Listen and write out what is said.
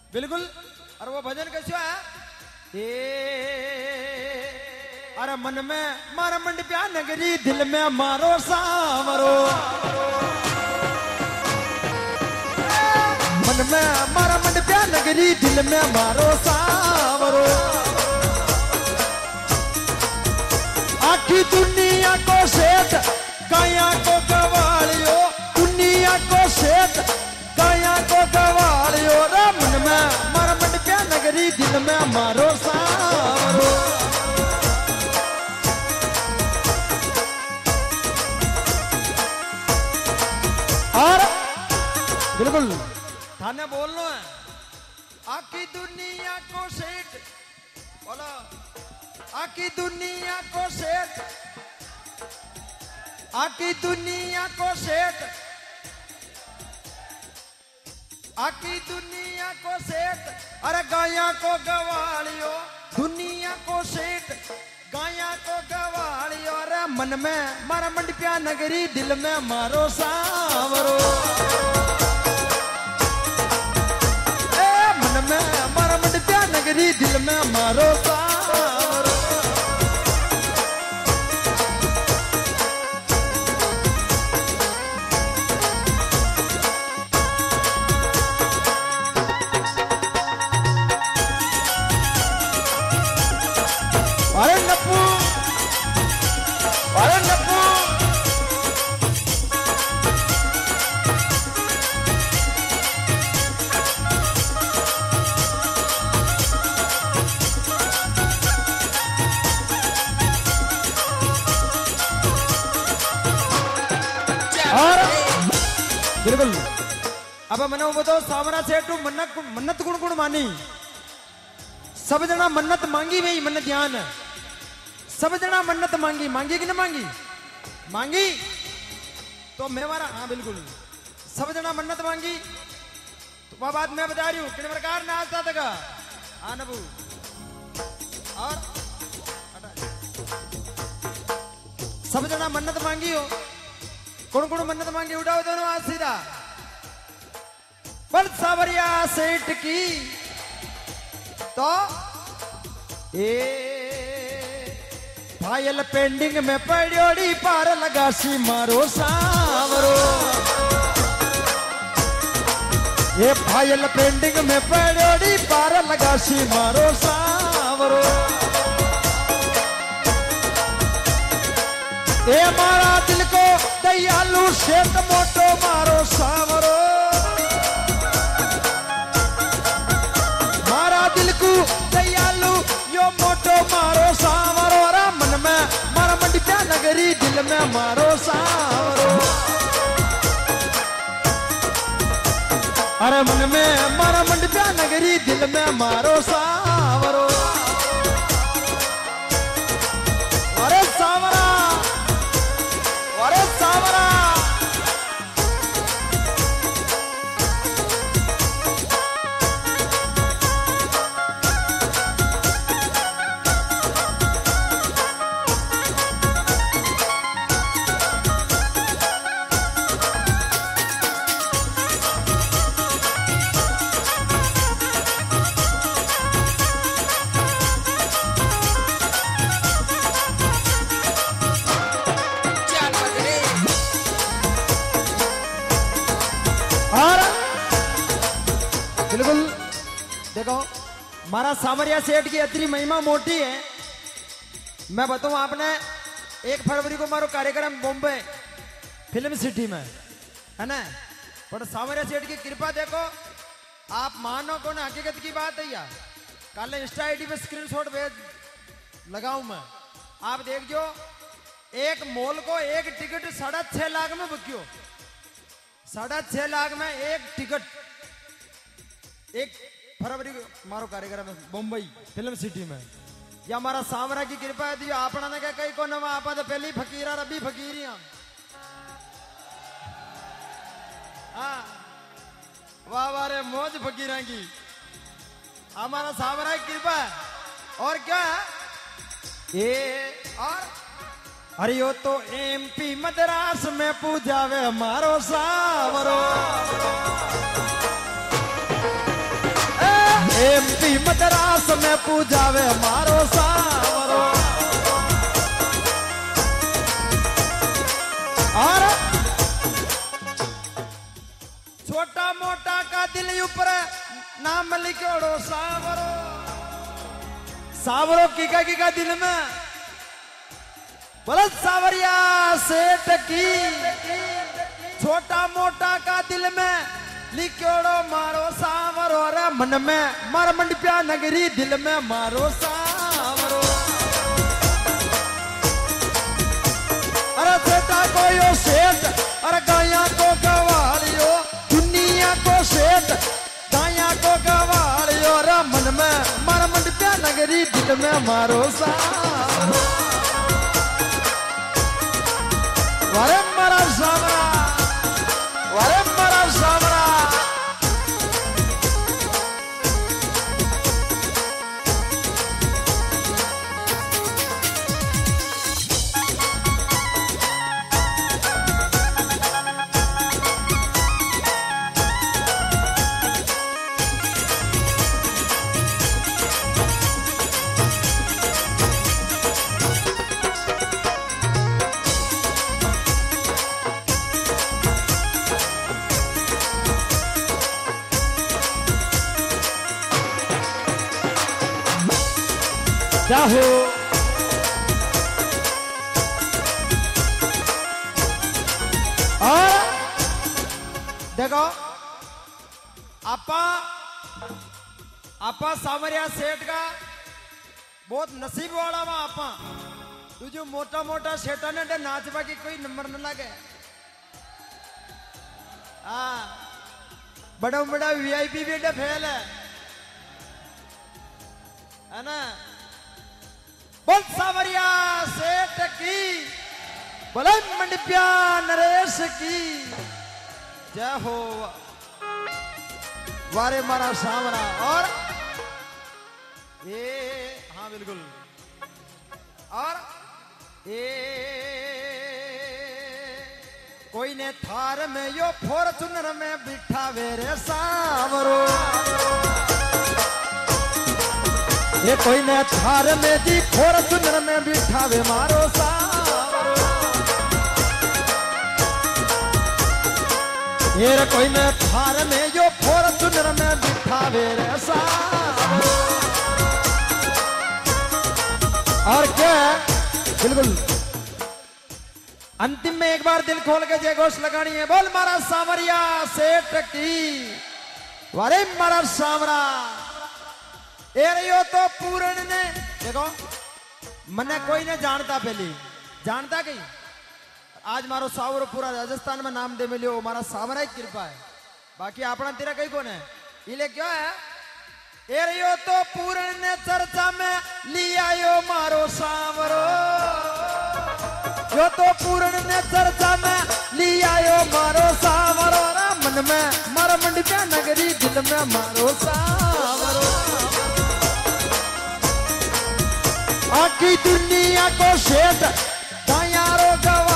बिल्कुल। और वो भजन कैसे है? अरे मन में मारा मंड प्या नगरी, दिल में मारो सावरो। मन में मारा मंड प्या नगरी, दिल में मारो सावरो। आखी दुनिया को सेठ, काया को गवालियो। दुनिया को सेठ, काया को गवालियो। रे मन में मारा मंड प्या नगरी, दिल में मारो सावरो। और बिल्कुल थाने बोलना है। आखी दुनिया को सेठ, बोलो आखी दुनिया को सेठ, आखी दुनिया को सेठ, आखी दुनिया को सेठ। अरे गाया को गवालियो। दुनिया को सेठ, गाया को गवालियो। अरे मन में मारा मंड प्या नगरी, दिल में मारो सावरो। मन में मारा मंड प्या नगरी, दिल में मारो सावरो। अरे नप्पू, अरे नप्पू। और बिल्कुल अब मैंने वो तो सामरा सेठ मन्नत गुण गुण मानी। सब जना मन्नत मांगी भाई, मन ध्यान। सब जना मन्नत मांगी, मांगी कि न मांगी? मांगी तो मैं मारा। हाँ बिल्कुल, सब जना मन्नत मांगी। तो वह बात मैं बता रही हूँ किन प्रकार नाचता था। हाँ नबू। और सब जना मन्नत मांगी हो। कौन कौन मन्नत मांगी? उठाओ दोनों हाथ सीधा। बल सावरिया सेठ की तो फाइल पेंडिंग में पड़ोड़ी, पार लगासी मारो सावरो। ये फाइल पेंडिंग में पड़ोड़ी, पार लगासी मारो सावरो। ये मारा दिल को दयालु शेत मोटो मारो सावरो। मारा दिल को दयालु यो मोटो मारो सावरो। रा मन में मारा मंड प्या नगरी, दिल में मारो सावरो। अरे मन में मारा मंड प्या नगरी, दिल में मारो सावरो। अरे सावरा, अरे सावरा। बिल्कुल देखो, मारा सामरिया सेठ की इतनी महिमा मोटी है। मैं बताऊं आपने, 1 फरवरी को मारो कार्यक्रम बॉम्बे फिल्म सिटी में है ना। पर सामरिया सेठ की कृपा देखो, आप मानो को ना हकीकत की बात है यार। कल इंस्टा आईडी पे स्क्रीनशॉट भेज लगाऊं मैं, आप देख जो। एक मॉल को एक टिकट 6.5 लाख में बुकियो। 6.5 लाख में एक टिकट। 1 फरवरी को मारो कार्यक्रम मुंबई फिल्म सिटी में। या हमारा सामरा की कृपा है दी। आपना ने कई को नवा आपा तो पहली फकीरा रबी फकीरी हम। हाँ वाह वाह रे मौज फकीरा की। हमारा सामरा की कृपा है। और क्या है ये? और अरे यो तो एमपी मद्रास में पूजावे मारो सावरो। भी मद्रास में पूजावे मारो सावरो। और छोटा मोटा का दिल ऊपर नाम लिखोड़ो सावरो। सावरो किका दिल में बोला सावरिया सेठ की। छोटा मोटा का दिल में लिखोड़ो मारो सावरो। रे मन में मार मंडपिया नगरी दिल में मारो सावरो। अरे सेठा को यो सेठ अरे गाया को गवालियो। दुनिया को सेठ गाया को गवालियो। रे मन में मार मंडपिया नगरी दिल में मारो सावरो। वारे मारा सावरा वारे मारा सावरा। क्या हो और देखो आपा सावरिया सेठ का बहुत नसीब वाला वा। आपा तू जो मोटा मोटा सेठा ने नाचवा की कोई नंबर न लगे। हाँ बड़ा बड़ा वीआईपी भी फेल है ना। बोल सावरिया सेठ की। बोले मंडपिया नरेश की जय हो। वारे मारा सावरा। और ये हाँ बिल्कुल। और ये कोई ने थार में यो फॉर्चूनर में बिठावे रे सावरो। ये कोई ने थार में जी फॉर्चूनर में बिठावे मारो सावरो। ये कोई ने थार में यो फॉर्चूनर में बिठावे रे सावरो। और क्या बिल्कुल अंतिम में एक बार दिल खोल के जय घोष लगानी है। बोल मारा सावरिया सेठ की। वारे मारा सावरा। एरियो तो पूर्ण ने देखो मने कोई ने जानता पहले जानता कहीं। आज मारो सावरो पूरा राजस्थान में नाम दे मिलियो मारा सावरा की कृपा है। बाकी अपना तेरा कहीं कौन है इले क्या है। एरियो तो पूर्ण ने चर्चा में लिया यो मारो सावरो। यो तो पूर्ण ने चर्चा में लिया यो मारो सावरो। मन में मारा मंडपिया नगरी दिल में मारो सावरो। आखी दुनिया को सेठ गायारो गवा।